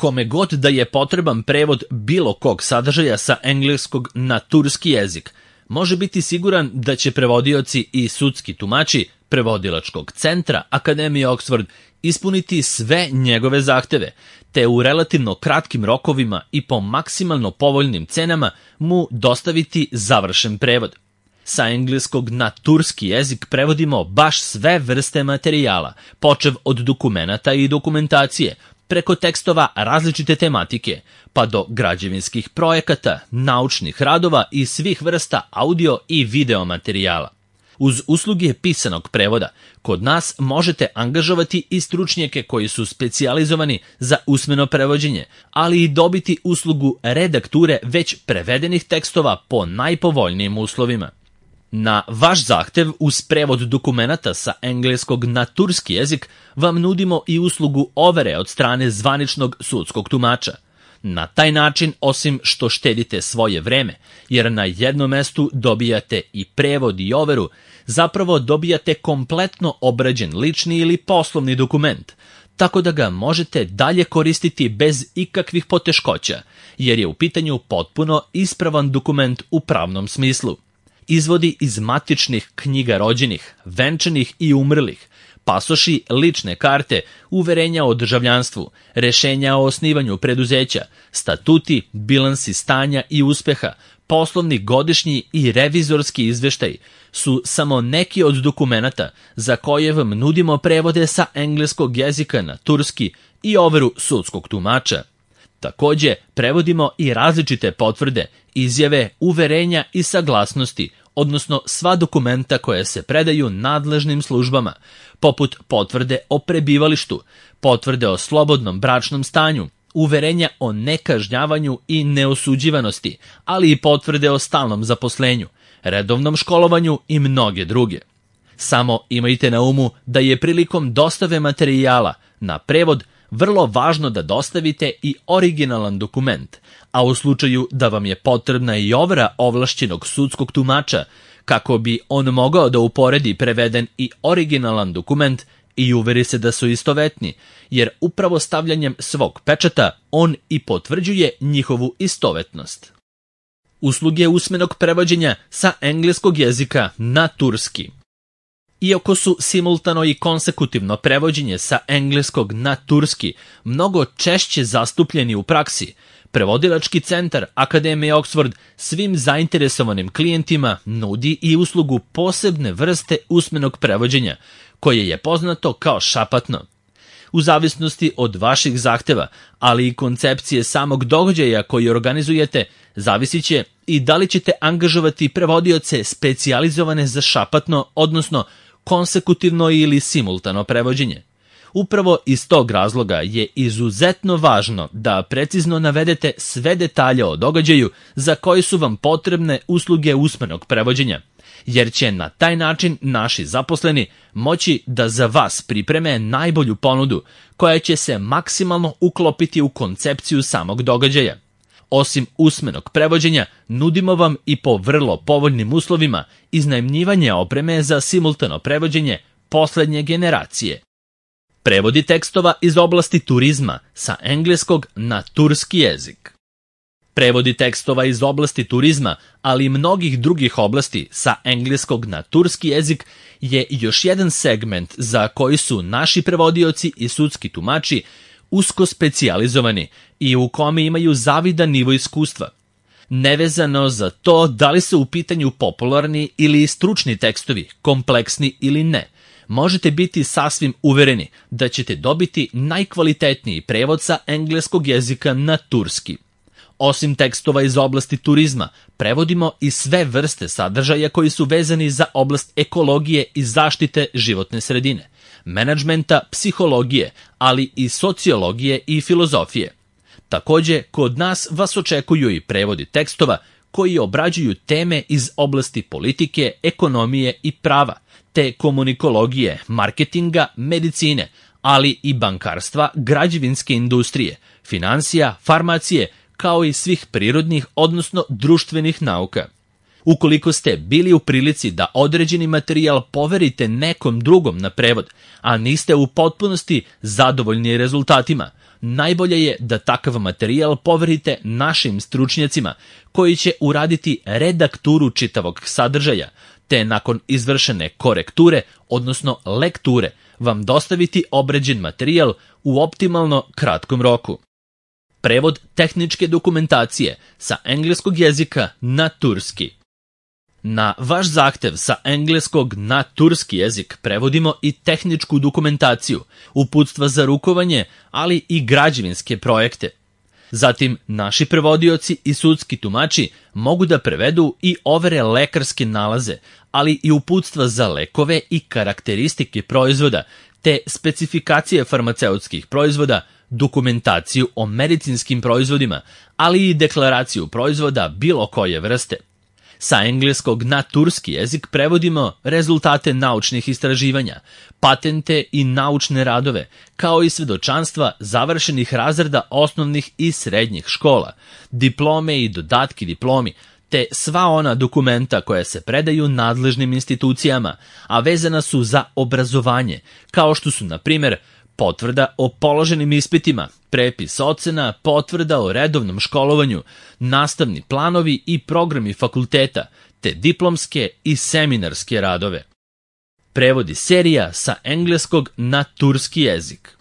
Kome god da je potreban prevod bilo kog sadržaja sa engleskog na turski jezik, može biti siguran da će prevodioci i sudski tumači Prevodilačkog centra Akademije Oxford ispuniti sve njegove zahteve, te u relativno kratkim rokovima i po maksimalno povoljnim cenama mu dostaviti završen prevod. Sa engleskog na turski jezik prevodimo baš sve vrste materijala, počev od dokumenata i dokumentacije, preko tekstova različite tematike, pa do građevinskih projekata, naučnih radova i svih vrsta audio i video materijala. Uz usluge pisanog prevoda, kod nas možete angažovati i stručnjake koji su specijalizovani za usmeno prevođenje, ali i dobiti uslugu redakture već prevedenih tekstova po najpovoljnijim uslovima. Na vaš zahtev uz prevod dokumenata sa engleskog na turski jezik vam nudimo i uslugu overe od strane zvaničnog sudskog tumača. Na taj način, osim što štedite svoje vreme, jer na jednom mestu dobijate i prevod i overu, zapravo dobijate kompletno obrađen lični ili poslovni dokument, tako da ga možete dalje koristiti bez ikakvih poteškoća, jer je u pitanju potpuno ispravan dokument u pravnom smislu. Izvodi iz matičnih knjiga rođenih, venčanih i umrlih, pasoši, lične karte, uverenja o državljanstvu, rešenja o osnivanju preduzeća, statuti, bilansi stanja i uspeha, poslovni godišnji i revizorski izveštaj su samo neki od dokumenata za koje vam nudimo prevode sa engleskog jezika na turski i overu sudskog tumača. Takođe, prevodimo i različite potvrde, izjave, uverenja i saglasnosti, odnosno sva dokumenta koja se predaju nadležnim službama, poput potvrde o prebivalištu, potvrde o slobodnom bračnom stanju, uverenja o nekažnjavanju i neosuđivanosti, ali i potvrde o stalnom zaposlenju, redovnom školovanju i mnoge druge. Samo imajte na umu da je prilikom dostave materijala na prevod vrlo važno da dostavite i originalan dokument, a u slučaju da vam je potrebna i overa ovlašćenog sudskog tumača, kako bi on mogao da uporedi preveden i originalan dokument i uveri se da su istovetni, jer upravo stavljanjem svog pečata on i potvrđuje njihovu istovetnost. Usluge usmenog prevođenja sa engleskog jezika na turski. Iako su simultano i konsekutivno prevođenje sa engleskog na turski mnogo češće zastupljeni u praksi, Prevodilački centar Akademije Oxford svim zainteresovanim klijentima nudi i uslugu posebne vrste usmenog prevođenja, koje je poznato kao šapatno. U zavisnosti od vaših zahteva, ali i koncepcije samog događaja koji organizujete, zavisit će i da li ćete angažovati prevodioce specijalizovane za šapatno, odnosno konsekutivno ili simultano prevođenje. Upravo iz tog razloga je izuzetno važno da precizno navedete sve detalje o događaju za koji su vam potrebne usluge usmenog prevođenja, jer će na taj način naši zaposleni moći da za vas pripreme najbolju ponudu koja će se maksimalno uklopiti u koncepciju samog događaja. Osim usmenog prevođenja, nudimo vam i po vrlo povoljnim uslovima iznajmljivanje opreme za simultano prevođenje poslednje generacije. Prevodi tekstova iz oblasti turizma sa engleskog na turski jezik. Prevodi tekstova iz oblasti turizma, ali i mnogih drugih oblasti sa engleskog na turski jezik je još jedan segment za koji su naši prevodioci i sudski tumači usko specijalizovani i u kome imaju zavidan nivo iskustva. Nevezano za to da li su u pitanju popularni ili stručni tekstovi, kompleksni ili ne, možete biti sasvim uvereni da ćete dobiti najkvalitetniji prevod sa engleskog jezika na turski. Osim tekstova iz oblasti turizma, prevodimo i sve vrste sadržaja koji su vezani za oblast ekologije i zaštite životne sredine, menadžmenta, psihologije, ali i sociologije i filozofije. Takođe, kod nas vas očekuju i prevodi tekstova koji obrađuju teme iz oblasti politike, ekonomije i prava, te komunikologije, marketinga, medicine, ali i bankarstva, građevinske industrije, finansija, farmacije, kao i svih prirodnih, odnosno društvenih nauka. Ukoliko ste bili u prilici da određeni materijal poverite nekom drugom na prevod, a niste u potpunosti zadovoljni rezultatima, najbolje je da takav materijal poverite našim stručnjacima koji će uraditi redakturu čitavog sadržaja, te nakon izvršene korekture, odnosno lekture, vam dostaviti obrađen materijal u optimalno kratkom roku. Prevod tehničke dokumentacije sa engleskog jezika na turski. Na vaš zahtev sa engleskog na turski jezik prevodimo i tehničku dokumentaciju, uputstva za rukovanje, ali i građevinske projekte. Zatim, naši prevodioci i sudski tumači mogu da prevedu i overe lekarske nalaze, ali i uputstva za lekove i karakteristike proizvoda, te specifikacije farmaceutskih proizvoda, dokumentaciju o medicinskim proizvodima, ali i deklaraciju proizvoda bilo koje vrste. Sa engleskog na turski jezik prevodimo rezultate naučnih istraživanja, patente i naučne radove, kao i svedočanstva završenih razreda osnovnih i srednjih škola, diplome i dodatki diplomi, te sva ona dokumenta koja se predaju nadležnim institucijama, a vezana su za obrazovanje, kao što su, na primjer, potvrda o položenim ispitima, prepis ocena, potvrda o redovnom školovanju, nastavni planovi i programi fakulteta, te diplomske i seminarske radove. Prevodi serija sa engleskog na turski jezik.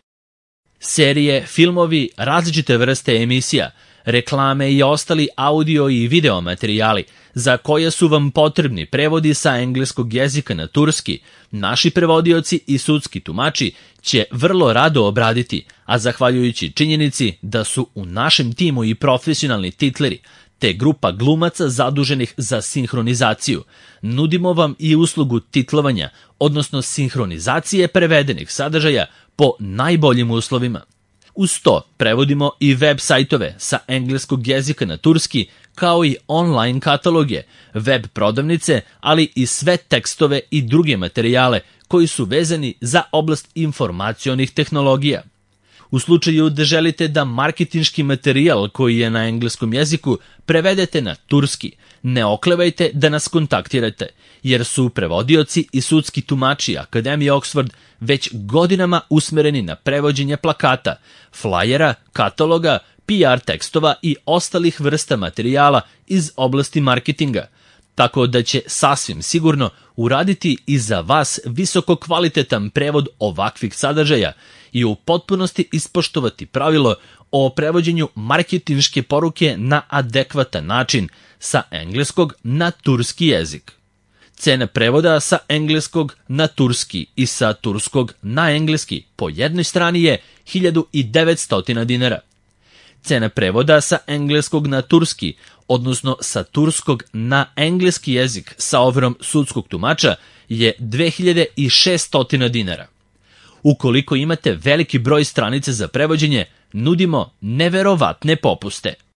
Serije, filmovi, različite vrste emisija, reklame i ostali audio i video materijali za koje su vam potrebni prevodi sa engleskog jezika na turski, naši prevodioci i sudski tumači će vrlo rado obraditi, a zahvaljujući činjenici da su u našem timu i profesionalni titleri, te grupa glumaca zaduženih za sinhronizaciju, nudimo vam i uslugu titlovanja, odnosno sinhronizacije prevedenih sadržaja po najboljim uslovima. Uz to prevodimo i web sajtove sa engleskog jezika na turski, kao i online kataloge, web prodavnice, ali i sve tekstove i druge materijale koji su vezani za oblast informacionih tehnologija. U slučaju da želite da marketinški materijal koji je na engleskom jeziku prevedete na turski, ne oklevajte da nas kontaktirate, jer su prevodioci i sudski tumači Akademije Oxford već godinama usmereni na prevođenje plakata, flajera, kataloga, PR tekstova i ostalih vrsta materijala iz oblasti marketinga, tako da će sasvim sigurno uraditi i za vas visoko kvalitetan prevod ovakvih sadržaja i u potpunosti ispoštovati pravilo o prevođenju marketinške poruke na adekvatan način sa engleskog na turski jezik. Cena prevoda sa engleskog na turski i sa turskog na engleski po jednoj strani je 1900 dinara. Cena prevoda sa engleskog na turski, odnosno sa turskog na engleski jezik sa overom sudskog tumača je 2600 dinara. Ukoliko imate veliki broj stranica za prevođenje, nudimo neverovatne popuste.